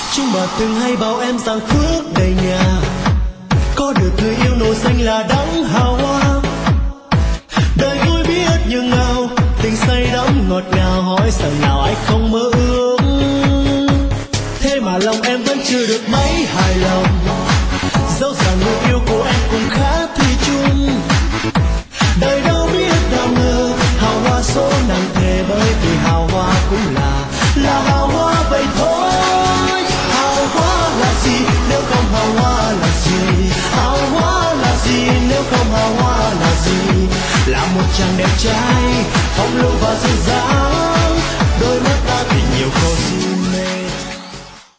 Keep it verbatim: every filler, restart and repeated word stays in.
Chúng bà từng hay bảo em rằng phước đầy nhà, có được người yêu nổi danh là đấng hào hoa. Đời vui biết như ngao, tình say đắm ngọt ngào, hỏi rằng nào ai không mơ ước. Thế mà lòng em vẫn chưa được mấy hài lòng, dẫu rằng người yêu của em cũng khá thủy chung. Đời đâu biết đâu ngờ hào hoa số nặng thề, bởi vì hào hoa cũng là là hào hoa vậy thôi. Hào hoa là gì nếu không hào hoa là gì? Hào hoa là gì nếu không hào hoa là gì? Là một chàng đẹp trai phong lưu và dịu dàng,